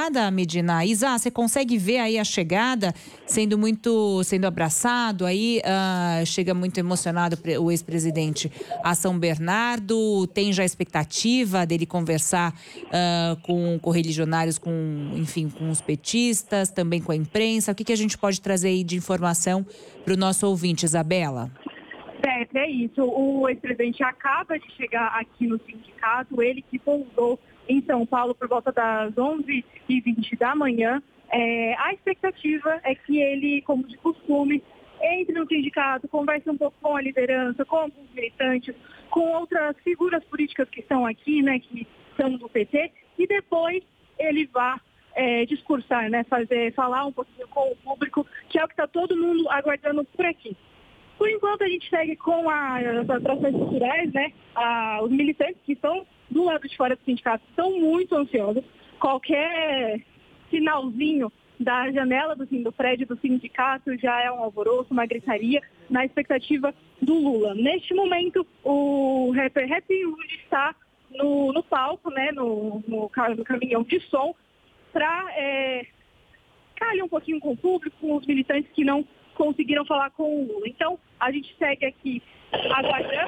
chegada, Medina? Isa, você consegue ver aí a chegada sendo abraçado aí, chega muito emocionado o ex-presidente a São Bernardo, tem já expectativa dele conversar com correligionários, enfim, com os petistas, também com a imprensa. O que a gente pode trazer aí de informação para o nosso ouvinte, Isabela? É isso. O ex-presidente acaba de chegar aqui no sindicato, ele que pousou em São Paulo por volta das 11h20 da manhã. A expectativa é que ele, como de costume, entre no sindicato, converse um pouco com a liderança, com alguns militantes, com outras figuras políticas que estão aqui, né, que são do PT, e depois ele vá discursar, né, falar um pouquinho com o público, que é o que está todo mundo aguardando por aqui. Por enquanto, a gente segue com as atrações culturais, né? Os militantes que estão do lado de fora do sindicato estão muito ansiosos. Qualquer sinalzinho da janela do prédio do sindicato já é um alvoroço, uma gritaria, na expectativa do Lula. Neste momento, o rapper Rap Rude está no palco, né? No caminhão de som, para calhar um pouquinho com o público, com os militantes que não conseguiram falar com o Lula. Então, a gente segue aqui aguardando.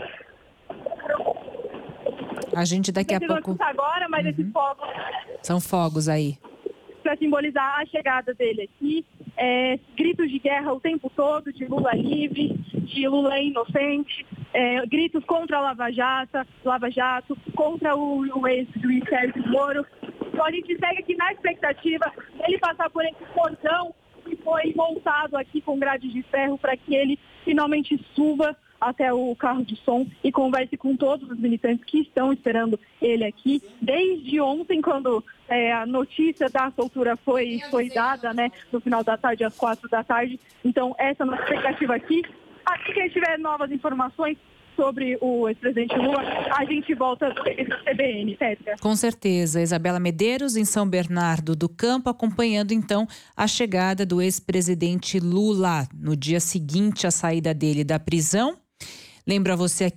A gente daqui a pouco... agora, mas esses fogos... São fogos aí. Para simbolizar a chegada dele aqui. Gritos de guerra o tempo todo, de Lula livre, de Lula inocente, gritos contra a Lava Jato, contra o ex-juiz Sérgio Moro. Então, a gente segue aqui na expectativa dele passar por esse portão que foi montado aqui com grades de ferro para que ele finalmente suba até o carro de som e converse com todos os militantes que estão esperando ele aqui. Desde ontem, quando a notícia da soltura foi dada, né, no final da tarde, às 4 da tarde. Então, essa é a nossa expectativa aqui. Assim que a gente tiver novas informações sobre o ex-presidente Lula, a gente volta do CBN, Pétria. Com certeza. Isabela Medeiros, em São Bernardo do Campo, acompanhando então a chegada do ex-presidente Lula no dia seguinte à saída dele da prisão. Lembra você aqui